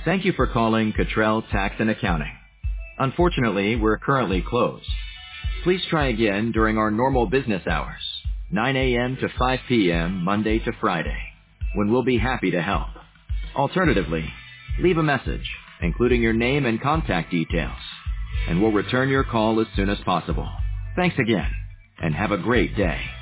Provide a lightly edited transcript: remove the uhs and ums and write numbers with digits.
Thank you for calling Cottrell Tax and Accounting. Unfortunately, we're currently closed. Please try again during our normal business hours, 9 a.m. to 5 p.m. Monday to Friday, when we'll be happy to help. Alternatively, leave a message, including your name and contact details, and we'll return your call as soon as possible. Thanks again, and have a great day.